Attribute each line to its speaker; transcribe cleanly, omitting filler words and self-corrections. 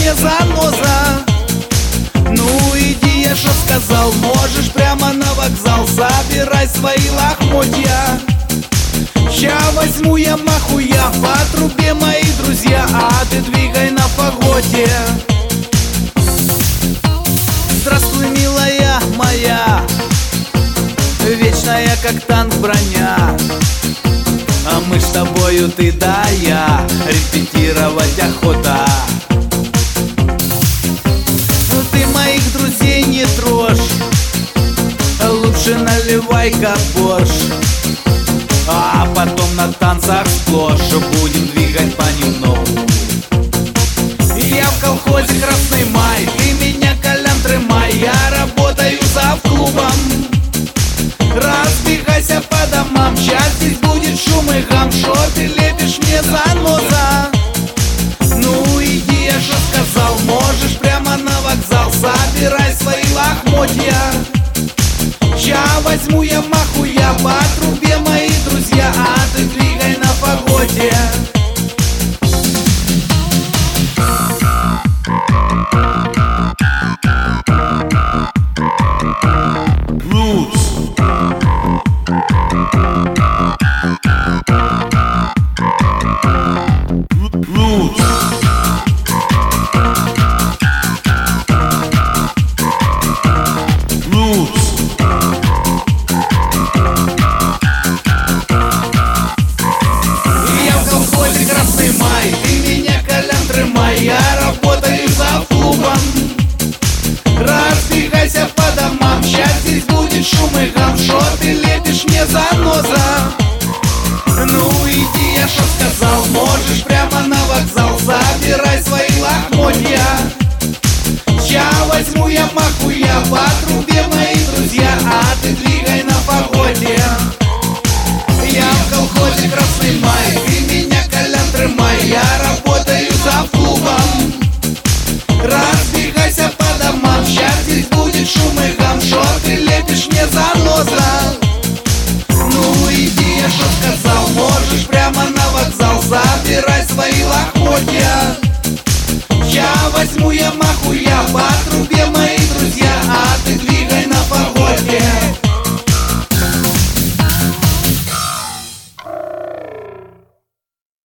Speaker 1: мне заноза. Ну иди, я что сказал, можешь прямо на вокзал. Собирай свои лохмотья, ща возьму я махуя по трубе, мои друзья, а ты двигай на фаготе. Здравствуй, милая моя, вечная, как танк броня. А мы ж с тобою, ты да я, репетировать охота. Ты моих друзей не трожь, лучше наливай-ка борщ, а потом на танцах сплошь будем двигать понемногу. Я в колхозе «Красный май», ты меня, Колян, трымай. Я работаю завклубом, разбегайся по домам. Сейчас здесь будет шум и гам, шо ты лепишь мне заноза. Ну иди, я же сказал, можешь прямо на вокзал. Собирай свои лохмотья, ща возьму я махуя по трубе, мои друзья, а ты двигай на фаготе. Я работаю завклубом, разбегайся по домам. Сейчас здесь будет шум и гам, шо ты лепишь мне заноза. Ну иди, я что сказал, можешь прямо на вокзал. Собирай свои лохмотья, ща возьму я махуя по трубе, мои друзья, а ты двигай на фаготе. Я в колхозе «Красный май», ты меня, Колян, трымай. Я работаю завклубом, разбегайся по домам. Щас здесь будет шум и гам, шо ты лепишь мне заноза. Ну иди, я что сказал, можешь прямо на вокзал. Собирай свои лохмотья, ща возьму я махуя по трубе, мои